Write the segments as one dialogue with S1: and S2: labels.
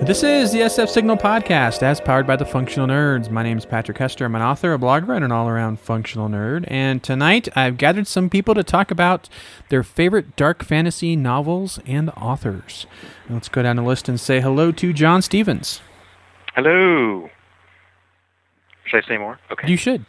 S1: This is the SF Signal Podcast, as powered by the Functional Nerds. My name is Patrick Hester. I'm an author, a blogger, and an all-around functional nerd. And tonight, I've gathered some people to talk about their favorite dark fantasy novels and authors. Let's go down the list and say hello to John Stevens.
S2: Hello. Should I say more? Okay.
S1: You should.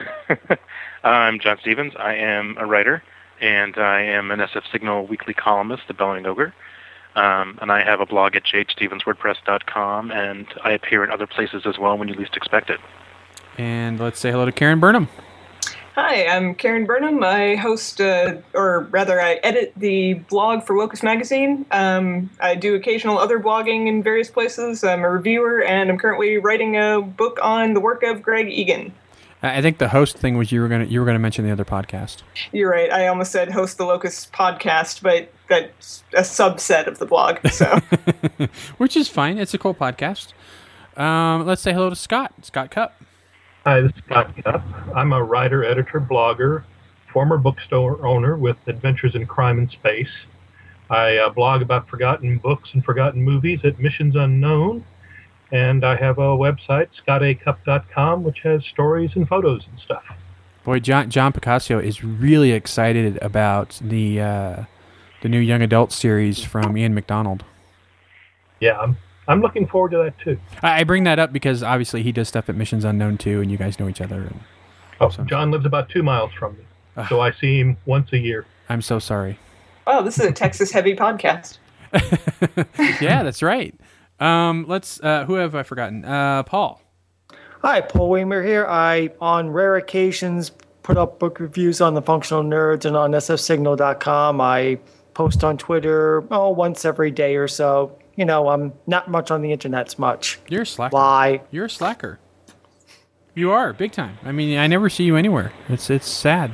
S2: I'm John Stevens. I am a writer, and I am an SF Signal weekly columnist, The Bellowing Ogre. And I have a blog at jstevenswordpress.com, and I appear in other places as well when you least expect it.
S1: And let's say hello to Karen Burnham.
S3: Hi, I'm Karen Burnham. I host, or rather, I edit the blog for Locus Magazine. I do occasional other blogging in various places. I'm a reviewer, and I'm currently writing a book on the work of Greg Egan.
S1: I think the host thing was you were gonna mention the other podcast.
S3: You're right. I almost said host the Locus podcast, but that's a subset of the blog. So,
S1: which is fine. It's a cool podcast. Let's say hello to Scott Cupp.
S4: Hi, this is Scott Cupp. I'm a writer, editor, blogger, former bookstore owner with Adventures in Crime and Space. I blog about forgotten books and forgotten movies at Missions Unknown. And I have a website, scottacup.com, which has stories and photos and stuff.
S1: Boy, John Picasso is really excited about the new young adult series from Ian McDonald.
S4: Yeah, I'm looking forward to that too.
S1: I bring that up because obviously he does stuff at Missions Unknown too, and you guys know each other.
S4: John lives about 2 miles from me, so I see him once a year.
S1: I'm so sorry.
S3: Oh, this is a Texas-heavy podcast.
S1: Yeah, that's right. Who have I forgotten? Paul.
S5: Hi, Paul Weimer here. I, on rare occasions, put up book reviews on the Functional Nerds and on sfsignal.com. I post on Twitter, once every day or so. You know, I'm not much on the internet much.
S1: You're a slacker.
S5: Lie.
S1: You're a slacker. You are, big time. I mean, I never see you anywhere. It's sad.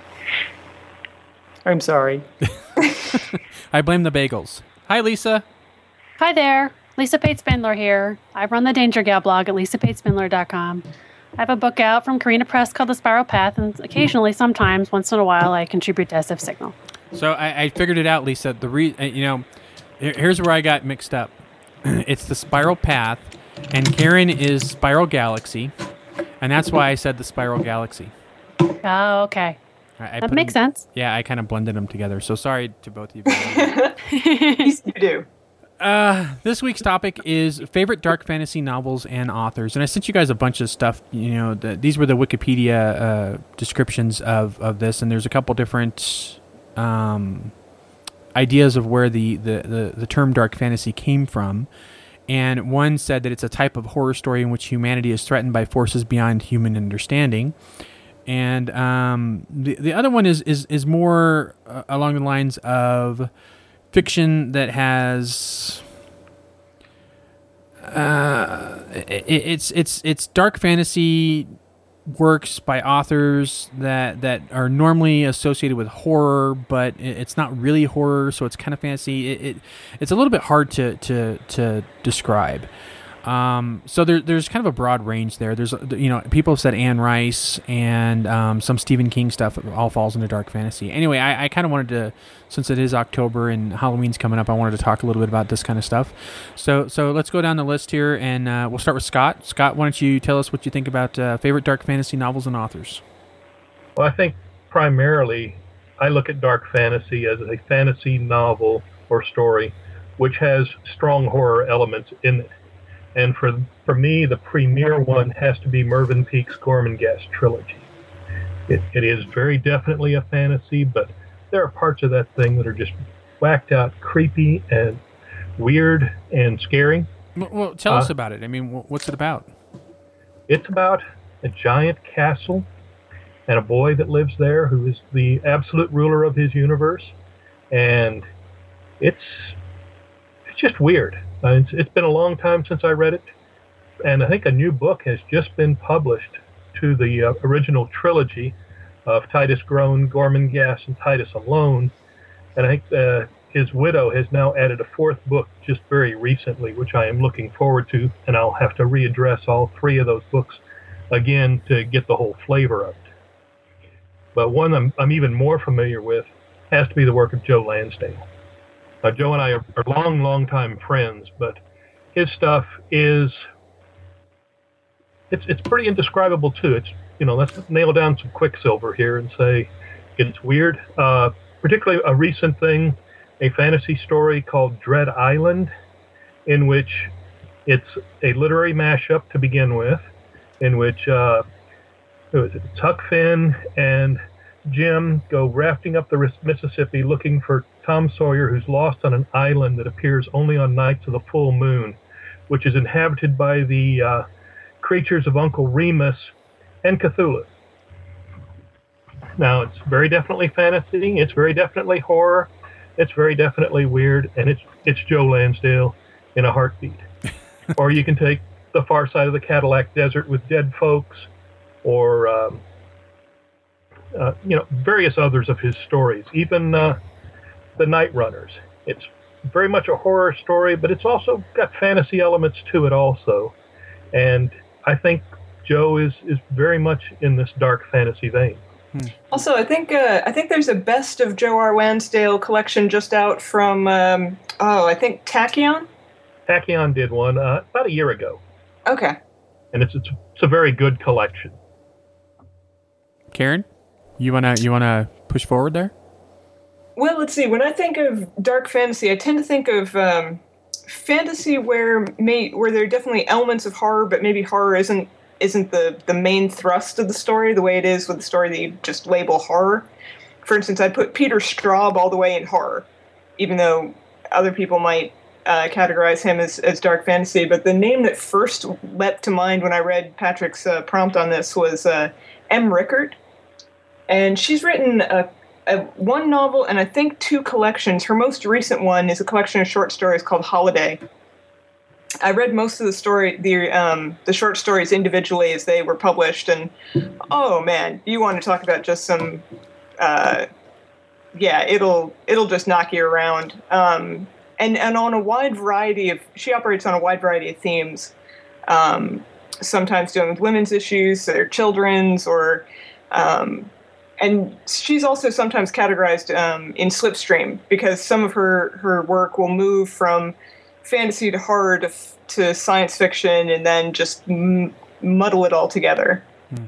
S5: I'm sorry.
S1: I blame the bagels. Hi, Lisa.
S6: Hi there. Lisa Pate Spindler here. I run the Danger Gal blog at lisapatespindler.com. I have a book out from Carina Press called The Spiral Path, and occasionally, sometimes, once in a while, I contribute to SF Signal.
S1: So I figured it out, Lisa. Here's where I got mixed up. It's The Spiral Path, and Karen is Spiral Galaxy, and that's why I said The Spiral Galaxy.
S6: Oh, okay. That makes sense.
S1: Yeah, I kind of blended them together, so sorry to both of you.
S3: Yes, you do.
S1: This week's topic is favorite dark fantasy novels and authors, and I sent you guys a bunch of stuff. These were the Wikipedia descriptions of this, and there's a couple different ideas of where the term dark fantasy came from. And one said that it's a type of horror story in which humanity is threatened by forces beyond human understanding. And the other one is more along the lines of fiction that has it's dark fantasy works by authors that are normally associated with horror, but it's not really horror, so it's kind of fantasy. It's a little bit hard to describe. So there's kind of a broad range there. There's people have said Anne Rice and some Stephen King stuff all falls into dark fantasy. Anyway, I kind of wanted to, since it is October and Halloween's coming up, I wanted to talk a little bit about this kind of stuff. So let's go down the list here, and we'll start with Scott. Scott, why don't you tell us what you think about favorite dark fantasy novels and authors?
S4: Well, I think primarily I look at dark fantasy as a fantasy novel or story which has strong horror elements in it. And for me, the premier one has to be Mervyn Peake's Gormenghast trilogy. It is very definitely a fantasy, but there are parts of that thing that are just whacked out, creepy and weird and scary.
S1: Well, tell us about it. I mean, what's it about?
S4: It's about a giant castle and a boy that lives there who is the absolute ruler of his universe. And it's just weird. It's been a long time since I read it, and I think a new book has just been published to the original trilogy of Titus Groan, Gormenghast, and Titus Alone, and I think his widow has now added a fourth book just very recently, which I am looking forward to, and I'll have to readdress all three of those books again to get the whole flavor of it. But one I'm even more familiar with has to be the work of Joe Lansdale. Joe and I are long time friends, but his stuff is it's pretty indescribable too. It's let's nail down some Quicksilver here and say it's weird. Particularly a recent thing, a fantasy story called Dread Island, in which it's a literary mashup to begin with, in which who is it? Huck Finn and Jim go rafting up the Mississippi looking for Tom Sawyer, who's lost on an island that appears only on nights of the full moon, which is inhabited by the creatures of Uncle Remus and Cthulhu. Now, it's very definitely fantasy, it's very definitely horror, it's very definitely weird, and it's Joe Lansdale in a heartbeat. Or you can take The Far Side of the Cadillac Desert with Dead Folks, or various others of his stories, even The Night Runners. It's very much a horror story, but it's also got fantasy elements to it also. And I think Joe is very much in this dark fantasy vein.
S3: Also, I think there's a Best of Joe R. Lansdale collection just out from I think Tachyon.
S4: Tachyon did one about a year ago.
S3: Okay.
S4: And it's a very good collection.
S1: Karen, you wanna push forward there?
S3: Well, let's see. When I think of dark fantasy, I tend to think of fantasy where there are definitely elements of horror, but maybe horror isn't the main thrust of the story, the way it is with the story that you just label horror. For instance, I'd put Peter Straub all the way in horror, even though other people might categorize him as dark fantasy. But the name that first leapt to mind when I read Patrick's prompt on this was M. Rickard. And she's written one novel and I think 2 collections. Her most recent one is a collection of short stories called Holiday. I read most of the short stories individually as they were published, and oh man, you want to talk about just some, it'll just knock you around. And on a wide variety she operates on a wide variety of themes, sometimes dealing with women's issues or children's, or and she's also sometimes categorized in Slipstream, because some of her work will move from fantasy to horror to science fiction, and then just muddle it all together.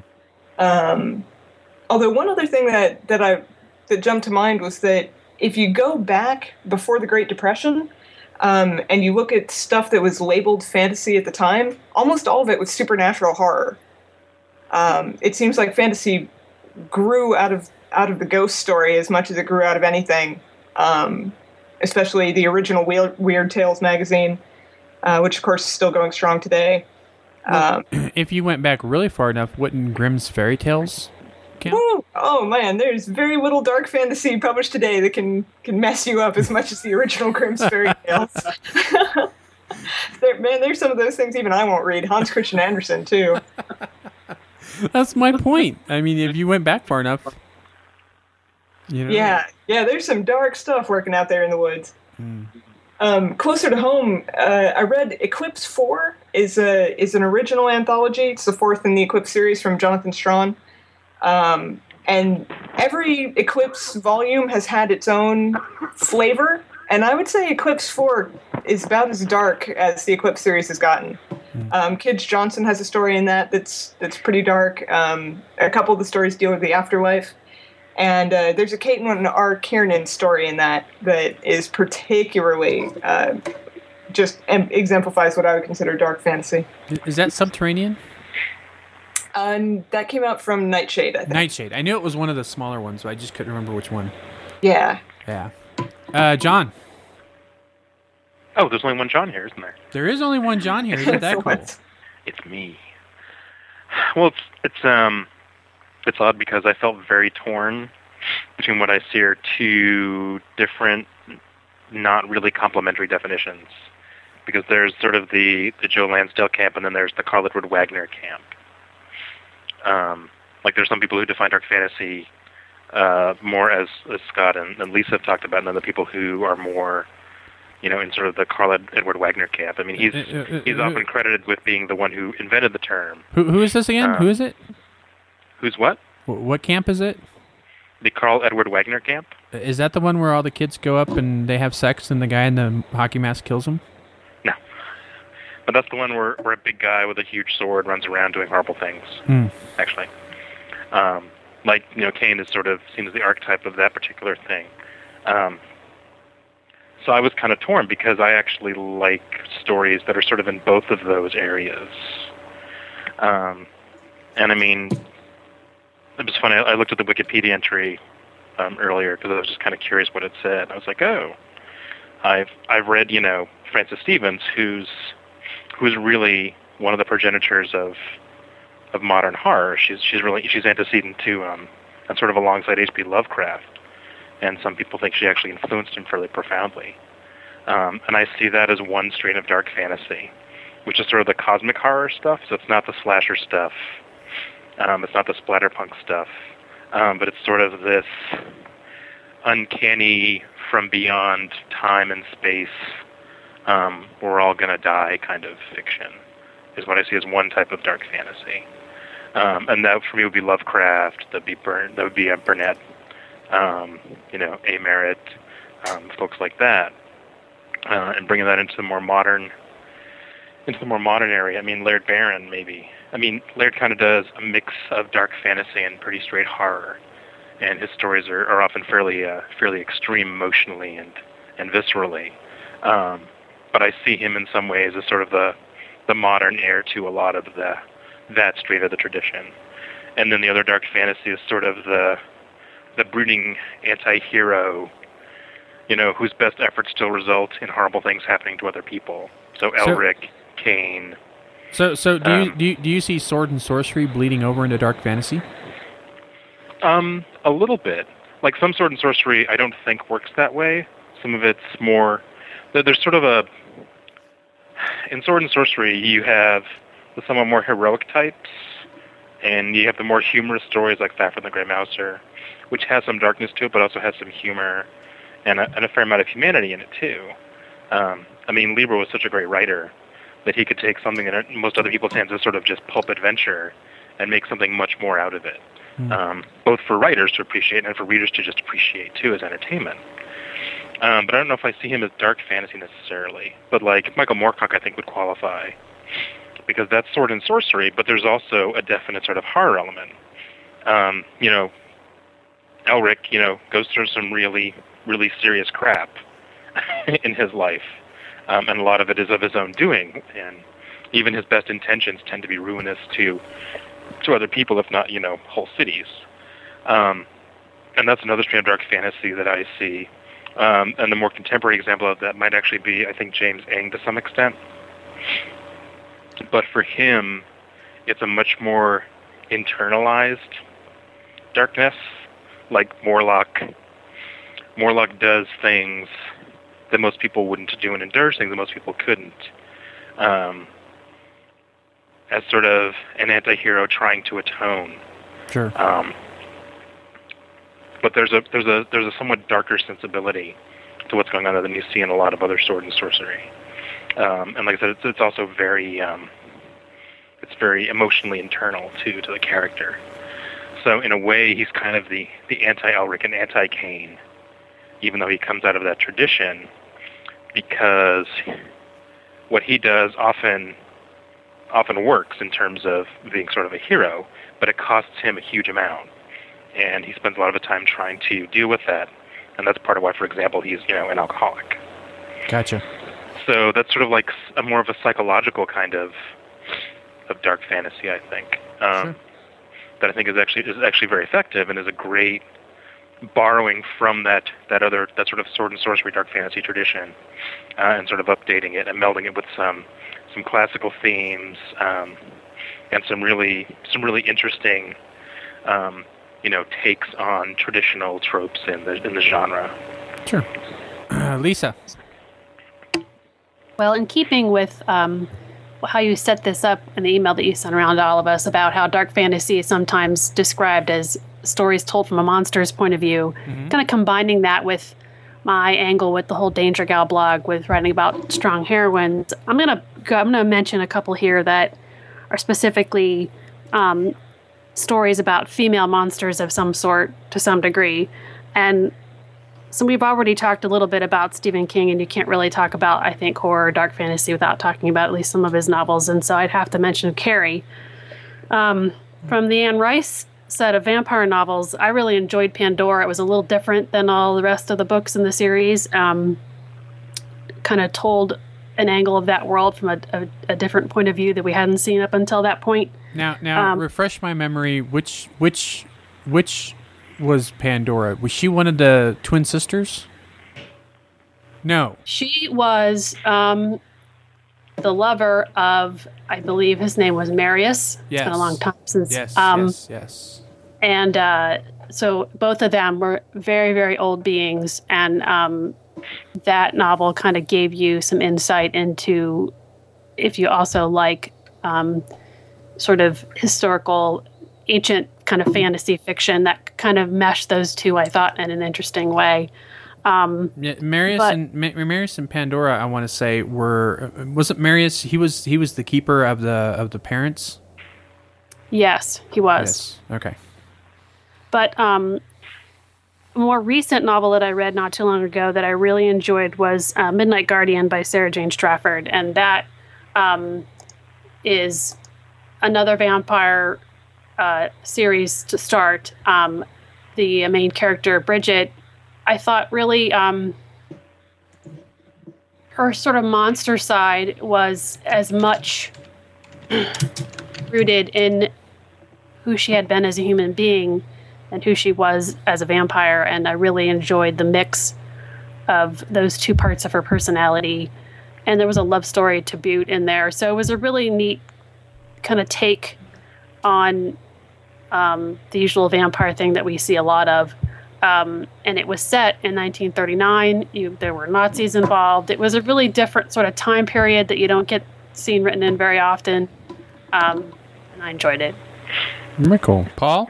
S3: Although one other thing that jumped to mind was that if you go back before the Great Depression, and you look at stuff that was labeled fantasy at the time, almost all of it was supernatural horror. It seems like fantasy grew out of the ghost story as much as it grew out of anything. Especially the original Weird Tales magazine, which of course is still going strong today.
S1: If you went back really far enough, wouldn't Grimm's Fairy Tales count?
S3: Oh man, there's very little dark fantasy published today that can mess you up as much as the original Grimm's Fairy Tales. There's some of those things even I won't read. Hans Christian Andersen too.
S1: That's my point. I mean, if you went back far enough.
S3: Yeah, there's some dark stuff working out there in the woods. Closer to home, I read Eclipse 4 is an original anthology. It's the 4th in the Eclipse series from Jonathan Strahan. And every Eclipse volume has had its own flavor, and I would say Eclipse 4 is about as dark as the Eclipse series has gotten. Kidge Johnson has a story in that's pretty dark. A couple of the stories deal with the afterlife. And there's a Caitlin R. Kiernan story in that is particularly just exemplifies what I would consider dark fantasy.
S1: Is that Subterranean?
S3: That came out from Nightshade, I think.
S1: Nightshade. I knew it was one of the smaller ones, but I just couldn't remember which one.
S3: Yeah.
S1: Yeah. John.
S2: Oh, there's only one John here, isn't there?
S1: There is only one John here. Isn't that cool?
S2: It's me. Well, it's odd because I felt very torn between what I see are 2 different, not really complementary definitions. Because there's sort of the Joe Lansdale camp, and then there's the Carl Edward Wagner camp. Like there's some people who define dark fantasy more as Scott and Lisa have talked about, and then the people who are more, in sort of the Carl Edward Wagner camp. I mean, he's often credited with being the one who invented the term.
S1: Who is this again? Who is it?
S2: Who's what?
S1: What camp is it?
S2: The Carl Edward Wagner camp.
S1: Is that the one where all the kids go up and they have sex and the guy in the hockey mask kills them?
S2: No. But that's the one where a big guy with a huge sword runs around doing horrible things. Actually, like Cain is sort of seen as the archetype of that particular thing. So I was kind of torn because I actually like stories that are sort of in both of those areas. And I mean, it was funny. I looked at the Wikipedia entry earlier because I was just kind of curious what it said. I was like, oh, I've read Frances Stevens, who's really one of the progenitors of modern horror. She's antecedent to and sort of alongside H.P. Lovecraft, and some people think she actually influenced him fairly profoundly. And I see that as one strain of dark fantasy, which is sort of the cosmic horror stuff. So it's not the slasher stuff, it's not the splatterpunk stuff, but it's sort of this uncanny from beyond time and space, we're all gonna die kind of fiction, is what I see as one type of dark fantasy. And that for me would be Lovecraft, that would be Burnett, A. Merritt, folks like that, and bringing that into the more modern area. I mean, Laird Barron, maybe. I mean, Laird kind of does a mix of dark fantasy and pretty straight horror, and his stories are often fairly extreme emotionally and viscerally. But I see him in some ways as sort of the modern heir to a lot of that straight of the tradition. And then the other dark fantasy is sort of the brooding anti-hero, whose best efforts still result in horrible things happening to other people. So Elric, Cain.
S1: So do you see sword and sorcery bleeding over into dark fantasy?
S2: A little bit. Like some sword and sorcery, I don't think works that way. Some of it's more. There's sort of in sword and sorcery, you have the somewhat more heroic types, and you have the more humorous stories like Fafhrd the Grey Mouser, which has some darkness to it, but also has some humor and a fair amount of humanity in it too. I mean, Lieber was such a great writer that he could take something that most other people's hands is sort of just pulp adventure and make something much more out of it, both for writers to appreciate and for readers to just appreciate too as entertainment. But I don't know if I see him as dark fantasy necessarily. But like Michael Moorcock, I think would qualify, because that's sword and sorcery, but there's also a definite sort of horror element. Elric, goes through some really, really serious crap in his life, and a lot of it is of his own doing, and even his best intentions tend to be ruinous to other people, if not, whole cities. And that's another strand of dark fantasy that I see. And the more contemporary example of that might actually be, I think, James Eng to some extent. But for him, it's a much more internalized darkness. Like Morlock does things that most people wouldn't do and endures things that most people couldn't. As sort of an anti-hero trying to atone.
S1: Sure.
S2: But there's a somewhat darker sensibility to what's going on than you see in a lot of other sword and sorcery. And like I said, it's also very emotionally internal to the character. So in a way, he's kind of the anti-Elric and anti-Cain, even though he comes out of that tradition, because what he does often works in terms of being sort of a hero, but it costs him a huge amount. And he spends a lot of the time trying to deal with that. And that's part of why, for example, he's, an alcoholic.
S1: Gotcha.
S2: So that's sort of like a more of a psychological kind of dark fantasy, I think.
S1: Sure.
S2: That I think is actually very effective and is a great borrowing from that sort of sword and sorcery dark fantasy tradition, and sort of updating it and melding it with some classical themes, and some really interesting takes on traditional tropes in the genre.
S1: Sure. Lisa.
S6: Well, in keeping with how you set this up in the email that you sent around to all of us about how dark fantasy is sometimes described as stories told from a monster's point of view, kind of combining that with my angle with the whole Danger Gal blog with writing about strong heroines, I'm gonna mention a couple here that are specifically stories about female monsters of some sort to some degree. And So we've already talked a little bit about Stephen King, and you can't really talk about, I think, horror or dark fantasy without talking about at least some of his novels. And so I'd have to mention Carrie. From the Anne Rice set of vampire novels, I really enjoyed Pandora. It was a little different than all the rest of the books in the series. Kind of told an angle of that world from a different point of view that we hadn't seen up until that point.
S1: Now, refresh my memory. Which was Pandora? Was she one of the twin sisters? No.
S6: She was the lover of, I believe his name was Marius.
S1: Yes.
S6: It's been a long time since.
S1: Yes.
S6: And so both of them were very, very old beings. And that novel kind of gave you some insight into, if you also like sort of historical, ancient kind of fantasy fiction, that kind of meshed those two, I thought, in an interesting way.
S1: Marius and Pandora, I want to say, wasn't Marius? He was the keeper of the parents.
S6: Yes, he was.
S1: Yes. Okay.
S6: But a more recent novel that I read not too long ago that I really enjoyed was Midnight Guardian by Sarah Jane Strafford, and that is another vampire series to start. The main character, Bridget, I thought really her sort of monster side was as much rooted in who she had been as a human being and who she was as a vampire. And I really enjoyed the mix of those two parts of her personality. And there was a love story to boot in there. So it was a really neat kind of take on the usual vampire thing that we see a lot of. And it was set in 1939. There were Nazis involved. It was a really different sort of time period that you don't get seen written in very often. And I enjoyed it.
S1: Very cool. Paul?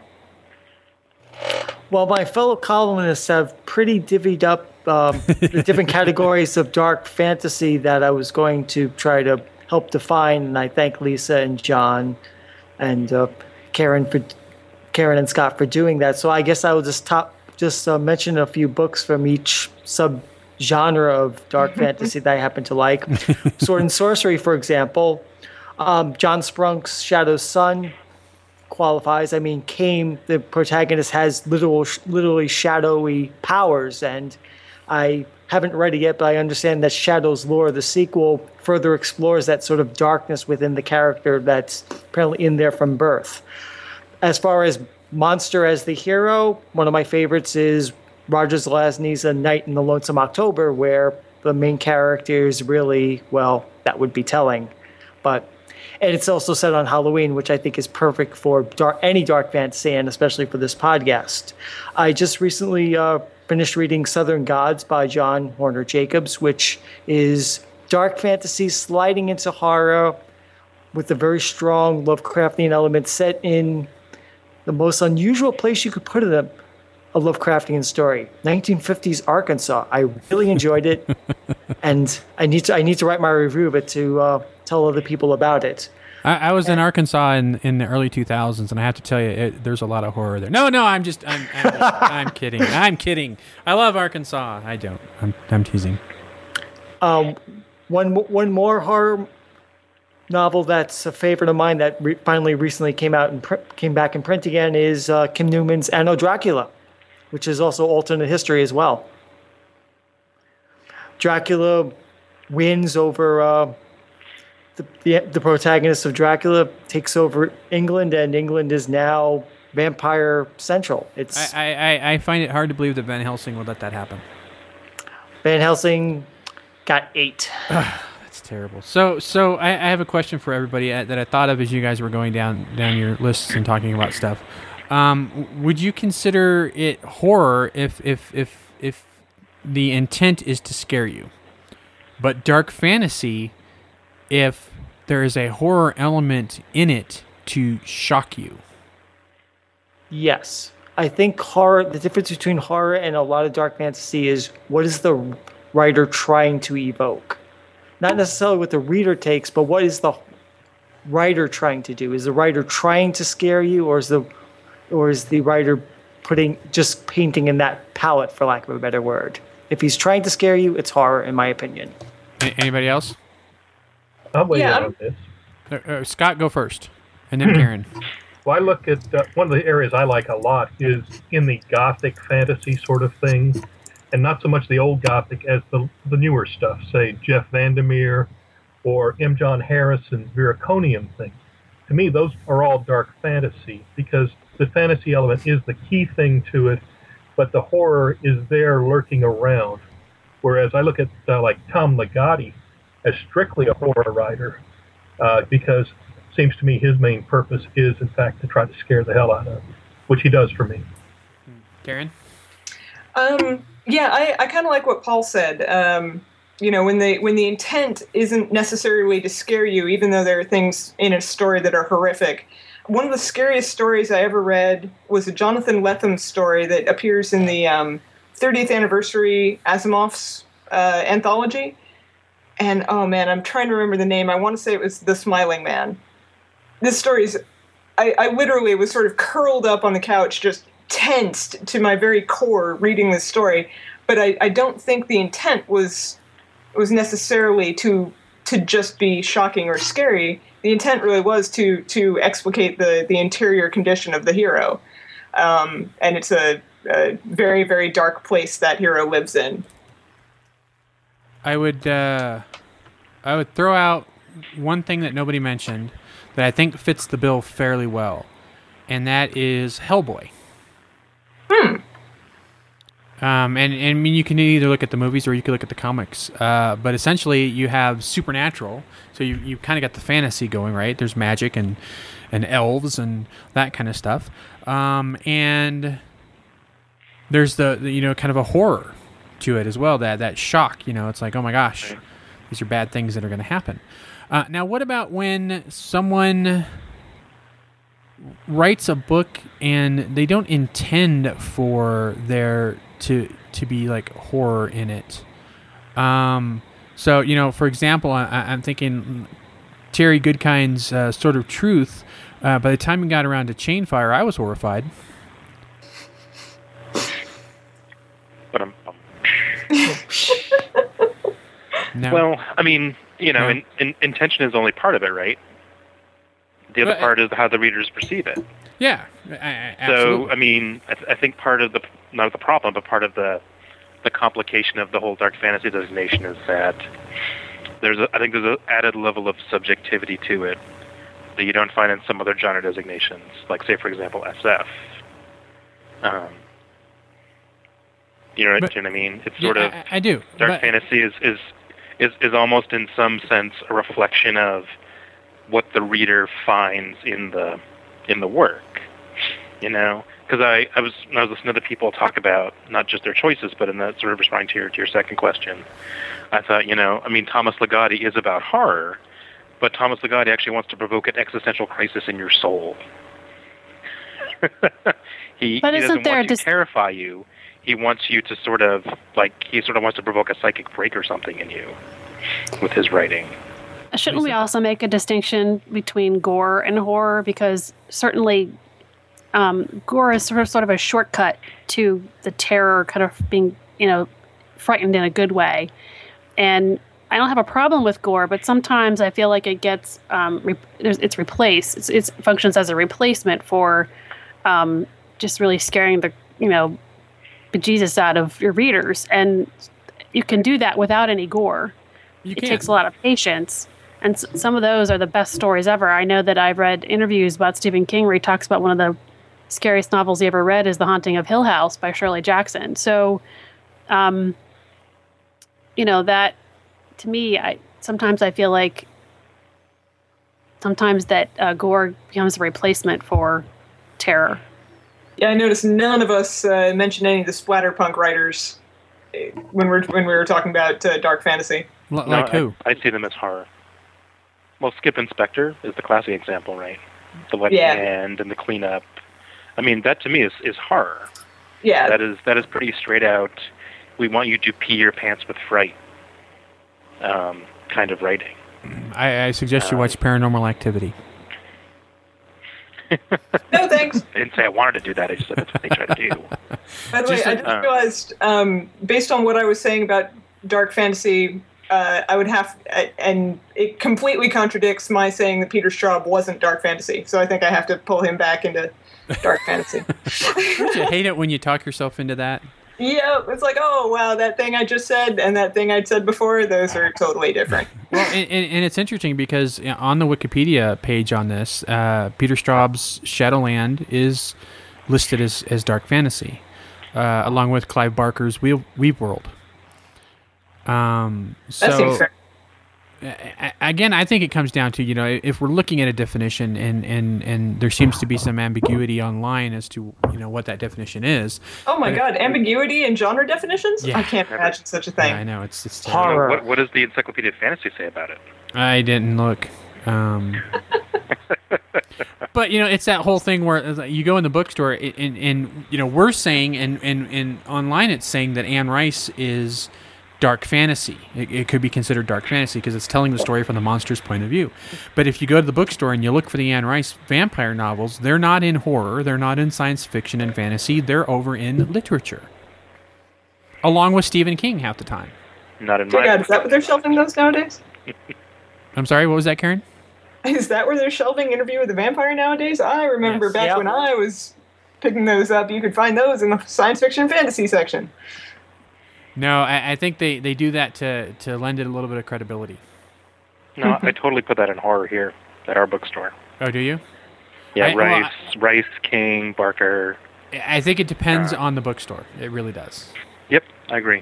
S5: Well, my fellow columnists have pretty divvied up the different categories of dark fantasy that I was going to try to help define. And I thank Lisa and John and Karen and Scott for doing that. So I guess I will just mention a few books from each sub-genre of dark fantasy that I happen to like. Sword and Sorcery, for example. John Sprunk's Shadow's Son qualifies. I mean, Kame, the protagonist, has literally shadowy powers, and I haven't read it yet, but I understand that Shadow's Lore, the sequel, further explores that sort of darkness within the character that's apparently in there from birth. As far as monster as the hero, one of my favorites is Roger Zelazny's A Night in the Lonesome October, where the main character is really, well, that would be telling. And it's also set on Halloween, which I think is perfect for any dark fantasy, and especially for this podcast. I just recently finished reading Southern Gods by John Horner Jacobs, which is dark fantasy sliding into horror with a very strong Lovecraftian element set in the most unusual place you could put in a Lovecraftian story, 1950s Arkansas. I really enjoyed it, and I need to write my review of it to tell other people about it.
S1: I was in Arkansas in the early 2000s, and I have to tell you, there's a lot of horror there. No, I'm kidding. I'm kidding. I love Arkansas. I don't. I'm teasing.
S5: One more horror novel that's a favorite of mine that finally recently came out and came back in print again is Kim Newman's Anno Dracula, which is also alternate history as well. Dracula wins over the protagonist of Dracula, takes over England, and England is now vampire central.
S1: I find it hard to believe that Van Helsing would let that happen.
S5: Van Helsing got 8.
S1: That's terrible. So I have a question for everybody that I thought of as you guys were going down your lists and talking about stuff. Would you consider it horror if the intent is to scare you, but dark fantasy if there is a horror element in it to shock you?
S5: Yes. I think the difference between horror and a lot of dark fantasy is what is the writer trying to evoke? Not necessarily what the reader takes, but what is the writer trying to do? Is the writer trying to scare you, or is the writer just painting in that palette, for lack of a better word. If he's trying to scare you, it's horror, in my opinion.
S1: Anybody else?
S4: I'll weigh in
S3: Yeah,
S4: on this.
S1: Scott, go first, and then Karen.
S4: Well, I look at one of the areas I like a lot is in the gothic fantasy sort of thing, and not so much the old gothic as the newer stuff, say Jeff Vandermeer or M. John Harrison's Viraconium thing. To me, those are all dark fantasy because the fantasy element is the key thing to it, but the horror is there lurking around. Whereas I look at like Tom Ligotti as strictly a horror writer because it seems to me his main purpose is, in fact, to try to scare the hell out of you, which he does for me.
S1: Karen?
S3: Yeah, I kind of like what Paul said. When the intent isn't necessarily to scare you, even though there are things in a story that are horrific. One of the scariest stories I ever read was a Jonathan Lethem story that appears in the 30th anniversary Asimov's anthology. And, oh man, I'm trying to remember the name. I want to say it was The Smiling Man. This story is... I literally was sort of curled up on the couch, just tensed to my very core reading this story. But I don't think the intent was necessarily to just be shocking or scary. The intent really was to explicate the interior condition of the hero. And it's a very, very dark place that hero lives in.
S1: I would throw out one thing that nobody mentioned that I think fits the bill fairly well, and that is Hellboy. And I mean, you can either look at the movies or you can look at the comics. But essentially, you have supernatural, so you kind of got the fantasy going, right? There's magic and elves and that kind of stuff, and there's the kind of a horror to it as well. That shock, it's like, oh my gosh, these are bad things that are going to happen. Now, what about when someone writes a book and they don't intend for there to be like horror in it? So, for example, I'm thinking Terry Goodkind's Sword of Truth. By the time we got around to Chainfire, I was horrified.
S2: Well, I mean, intention is only part of it, right? The other part is how the readers perceive it.
S1: Yeah, absolutely.
S2: So, I mean, I think part of not the problem, but part of the complication of the whole dark fantasy designation is that I think there's an added level of subjectivity to it that you don't find in some other genre designations, like, say, for example, SF. You know what I mean? It's sort of...
S1: I do.
S2: Dark fantasy is almost in some sense a reflection of what the reader finds in the work, because I was listening to people talk about not just their choices, but in that sort of responding to your second question, I thought, Thomas Ligotti is about horror, but Thomas Ligotti actually wants to provoke an existential crisis in your soul. He doesn't want to terrify you. He wants you to sort of wants to provoke a psychic break or something in you with his writing.
S6: Shouldn't we also make a distinction between gore and horror? Because certainly gore is sort of a shortcut to the terror kind of being, frightened in a good way. And I don't have a problem with gore, but sometimes I feel like it gets, it's replaced. It functions as a replacement for just really scaring the, bejesus out of your readers. And you can do that without any gore. It takes a lot of patience. And some of those are the best stories ever. I know that I've read interviews about Stephen King where he talks about one of the scariest novels he ever read is The Haunting of Hill House by Shirley Jackson. So, that, to me, sometimes I feel like sometimes that gore becomes a replacement for terror.
S3: Yeah, I noticed none of us mentioned any of the splatterpunk writers when we were talking about dark fantasy.
S1: Like who?
S2: I see them as horror. Well, Skip Inspector is the classic example, right? The wet hand and the cleanup. I mean, that to me is horror.
S3: Yeah.
S2: That is pretty straight out. We want you to pee your pants with fright. Kind of writing.
S1: I suggest you watch Paranormal Activity.
S3: No, thanks. Thanks.
S2: I didn't say I wanted to do that. I just said that's what they try to do.
S3: By the way, I just realized, based on what I was saying about dark fantasy, I would have, and it completely contradicts my saying that Peter Straub wasn't dark fantasy. So I think I have to pull him back into dark fantasy.
S1: Don't you hate it when you talk yourself into that?
S3: Yeah, it's like, oh, wow, that thing I just said and that thing I'd said before, those are totally different.
S1: Well, and it's interesting because on the Wikipedia page on this, Peter Straub's Shadowland is listed as dark fantasy, along with Clive Barker's Weave World.
S3: That seems fair.
S1: Again, I think it comes down to, if we're looking at a definition and there seems to be some ambiguity online as to, what that definition is.
S3: Oh my God, ambiguity in genre definitions?
S1: Yeah.
S3: I can't imagine such a thing.
S1: Yeah, I know, it's
S5: Horror.
S2: What does the Encyclopedia of Fantasy say about it?
S1: I didn't look. But, it's that whole thing where you go in the bookstore and we're saying, and online it's saying that Anne Rice is dark fantasy. It could be considered dark fantasy because it's telling the story from the monster's point of view. But if you go to the bookstore and you look for the Anne Rice vampire novels, they're not in horror, they're not in science fiction and fantasy, they're over in literature. Along with Stephen King half the time.
S2: Not in
S3: Dear
S2: my
S3: God, is that what they're shelving those nowadays?
S1: I'm sorry, what was that, Karen?
S3: Is that where they're shelving Interview with the Vampire nowadays? I remember
S1: Yes.
S3: back
S5: Yep.
S3: when I was picking those up, you could find those in the science fiction and fantasy section.
S1: No, I think they do that to lend it a little bit of credibility.
S2: No, I totally put that in horror here at our bookstore.
S1: Oh, do you?
S2: Yeah, Rice, King, Barker.
S1: I think it depends on the bookstore. It really does.
S2: Yep, I agree.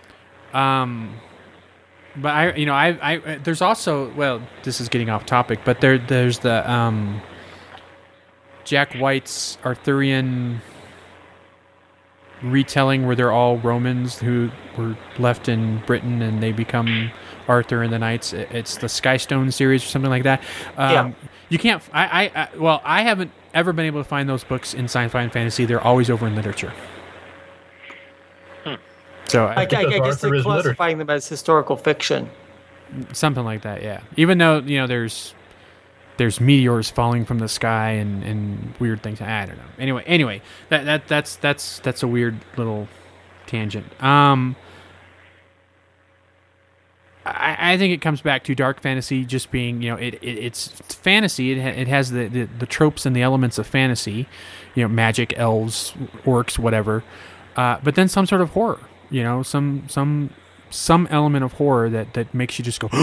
S1: But I there's also, well, this is getting off topic, but there's the Jack White's Arthurian retelling where they're all Romans who were left in Britain and they become Arthur and the Knights. It's the Skystone series or something like that. You can't. I haven't ever been able to find those books in sci-fi and fantasy. They're always over in literature. So
S5: I guess
S4: Arthur
S5: they're
S4: is
S5: classifying them as historical fiction.
S1: something like that. Yeah. Even though there's meteors falling from the sky and weird things. I don't know. Anyway, that's a weird little tangent. I think it comes back to dark fantasy just being, it's fantasy. It has the tropes and the elements of fantasy, magic, elves, orcs, whatever. But then some sort of horror, some element of horror that makes you just go,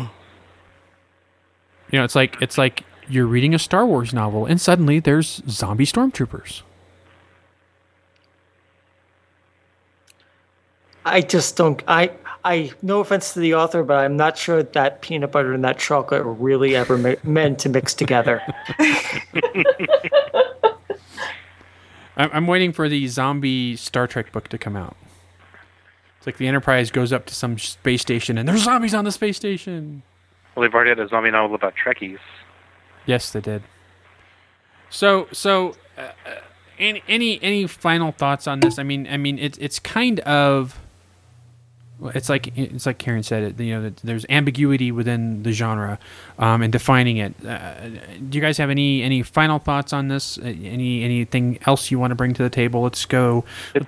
S1: it's like you're reading a Star Wars novel and suddenly there's zombie stormtroopers.
S5: I just don't. I no offense to the author, but I'm not sure that peanut butter and that chocolate were really ever meant to mix together.
S1: I'm waiting for the zombie Star Trek book to come out. It's like the Enterprise goes up to some space station and there's zombies on the space station.
S2: Well, they've already had a zombie novel about Trekkies.
S1: Yes, they did. So, any final thoughts on this? I mean, it's kind of. It's like Karen said. There's ambiguity within the genre, and defining it. Do you guys have any final thoughts on this? Anything else you want to bring to the table? Let's go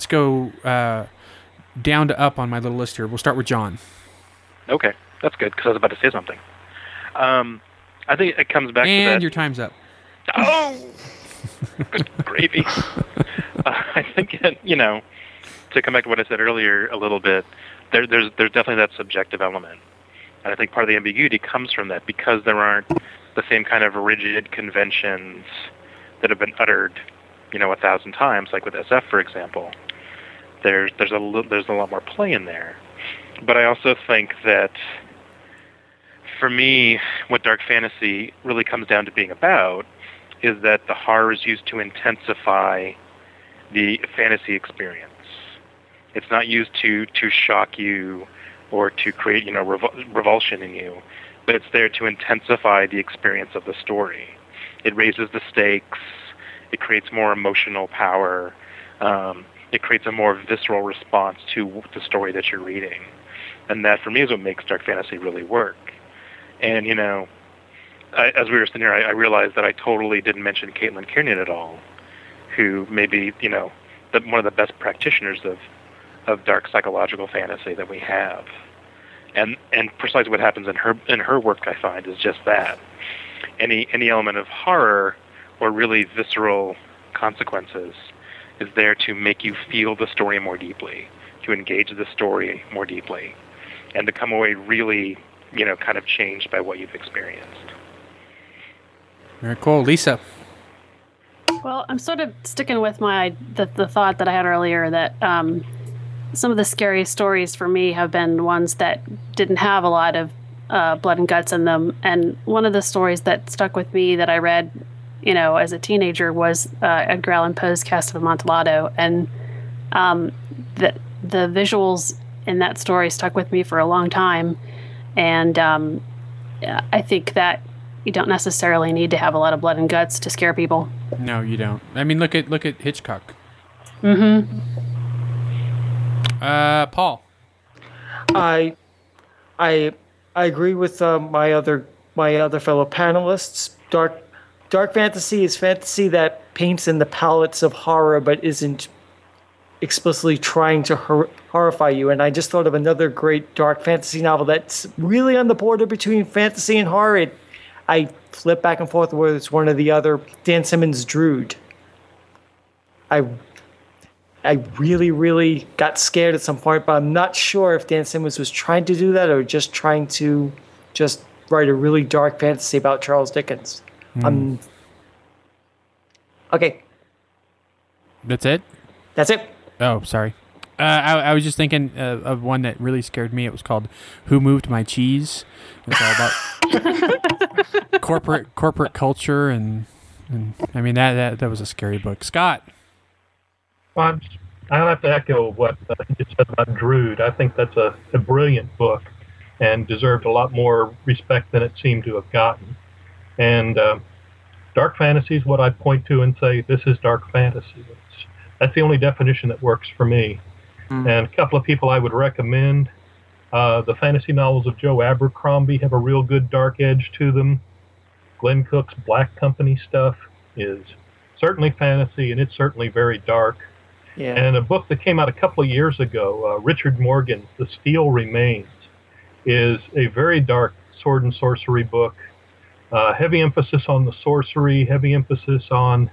S1: down to up on my little list here. We'll start with John.
S2: Okay, that's good because I was about to say something. I think it comes back to that.
S1: And your time's up.
S2: Oh, good gravy. I think to come back to what I said earlier a little bit. There's definitely that subjective element, and I think part of the ambiguity comes from that because there aren't the same kind of rigid conventions that have been uttered, 1,000 times, like with SF, for example. There's a lot more play in there, but I also think that for me, what dark fantasy really comes down to being about is that the horror is used to intensify the fantasy experience. It's not used to shock you or to create, revulsion in you, but it's there to intensify the experience of the story. It raises the stakes. It creates more emotional power. It creates a more visceral response to the story that you're reading. And that, for me, is what makes dark fantasy really work. And, as we were sitting here, I realized that I totally didn't mention Caitlin Kiernan at all. who may be, one of the best practitioners of dark psychological fantasy that we have. And precisely what happens in her work, I find, is just that. Any element of horror or really visceral consequences is there to make you feel the story more deeply, to engage the story more deeply, and to come away really, kind of changed by what you've experienced.
S1: Very cool. Lisa?
S6: Well, I'm sort of sticking with the thought that I had earlier that some of the scariest stories for me have been ones that didn't have a lot of blood and guts in them. And one of the stories that stuck with me that I read, as a teenager was Edgar Allan Poe's Cast of Amontillado. And the visuals in that story stuck with me for a long time. And I think that you don't necessarily need to have a lot of blood and guts to scare people.
S1: No, you don't. I mean, look at Hitchcock.
S6: Mm-hmm.
S1: Paul.
S5: I agree with my other fellow panelists. Dark fantasy is fantasy that paints in the palettes of horror, but isn't explicitly trying to horrify you. And I just thought of another great dark fantasy novel that's really on the border between fantasy and horror. I flip back and forth whether it's one or the other. Dan Simmons' Drood. I really, really got scared at some point, but I'm not sure if Dan Simmons was trying to do that or just trying to write a really dark fantasy about Charles Dickens. Okay.
S1: That's it?
S5: That's it.
S1: Oh, sorry. I was just thinking of one that really scared me. It was called Who Moved My Cheese? It was all about corporate culture, and I mean that was a scary book. Scott?
S4: Well, I'll have to echo what you said about Drood. I think that's a brilliant book and deserved a lot more respect than it seemed to have gotten. And dark fantasy is what I point to and say, this is dark fantasy. That's the only definition that works for me. And a couple of people I would recommend, the fantasy novels of Joe Abercrombie have a real good dark edge to them. Glenn Cook's Black Company stuff is certainly fantasy, and it's certainly very dark.
S5: Yeah.
S4: And a book that came out a couple of years ago, Richard Morgan's The Steel Remains, is a very dark sword and sorcery book. Heavy emphasis on the sorcery, heavy emphasis on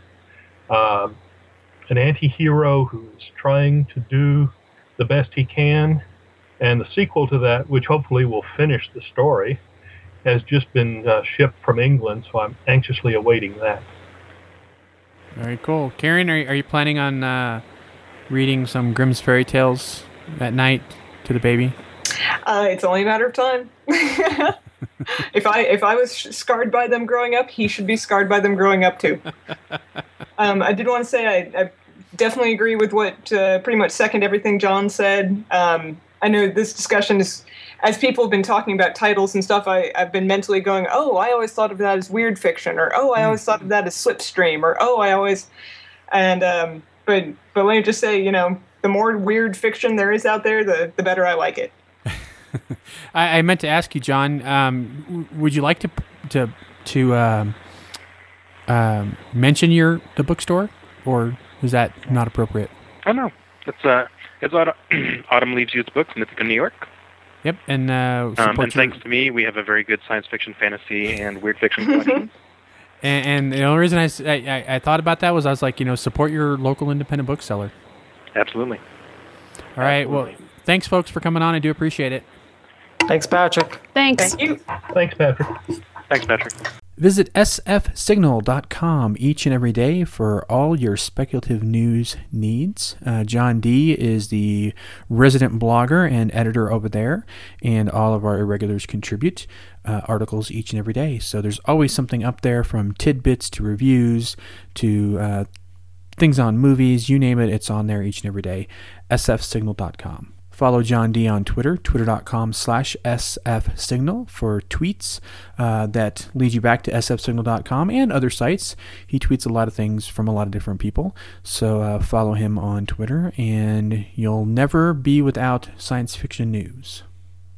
S4: an anti-hero who is trying to do the best he can. And the sequel to that, which hopefully will finish the story, has just been shipped from England, so I'm anxiously awaiting that.
S1: Very cool. Karen, are you planning on reading some Grimm's fairy tales at night to the baby?
S3: It's only a matter of time. If I was scarred by them growing up, he should be scarred by them growing up too. I did want to say I definitely agree with what pretty much second everything John said. I know this discussion is, as people have been talking about titles and stuff, I've been mentally going, oh, I always thought of that as weird fiction, or oh, I always thought of that as slipstream, or oh, I always, and but let me just say, the more weird fiction there is out there, the better I like it.
S1: I meant to ask you, John. Would you like to mention the bookstore, or is that not appropriate?
S2: Oh no, it's Autumn Leaves Youth Books in Ithaca, New York.
S1: Yep, and
S2: and thanks to me, we have a very good science fiction, fantasy, and weird fiction collection.
S1: And the only reason I thought about that was I was like, support your local independent bookseller.
S2: Absolutely.
S1: All right. Well, thanks, folks, for coming on. I do appreciate it.
S5: Thanks, Patrick.
S6: Thanks.
S3: Thank you.
S4: Thanks, Patrick.
S2: Thanks, Patrick.
S1: Visit sfsignal.com each and every day for all your speculative news needs. John D. is the resident blogger and editor over there, and all of our irregulars contribute articles each and every day. So there's always something up there, from tidbits to reviews to things on movies, you name it, it's on there each and every day. sfsignal.com. Follow John D on Twitter, twitter.com/sfsignal for tweets that lead you back to sfsignal.com and other sites. He tweets a lot of things from a lot of different people. So follow him on Twitter, and you'll never be without science fiction news.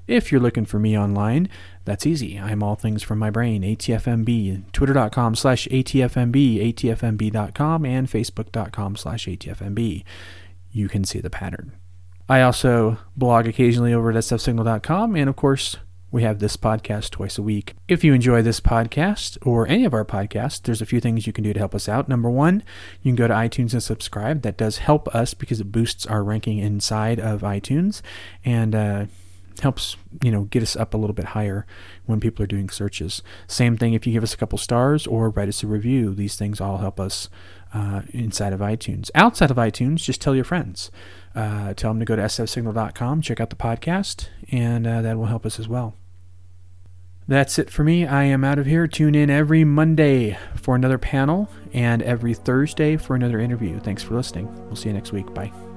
S1: If you're looking for me online, that's easy. I'm All Things From My Brain, ATFMB, twitter.com/ATFMB, ATFMB.com, and facebook.com/ATFMB. You can see the pattern. I also blog occasionally over at sfsignal.com, and of course, we have this podcast twice a week. If you enjoy this podcast or any of our podcasts, there's a few things you can do to help us out. Number one, you can go to iTunes and subscribe. That does help us because it boosts our ranking inside of iTunes and helps get us up a little bit higher when people are doing searches. Same thing if you give us a couple stars or write us a review. These things all help us inside of iTunes. Outside of iTunes, just tell your friends. Tell them to go to sfsignal.com, check out the podcast, and that will help us as well. That's it for me. I am out of here. Tune in every Monday for another panel and every Thursday for another interview. Thanks for listening. We'll see you next week. Bye.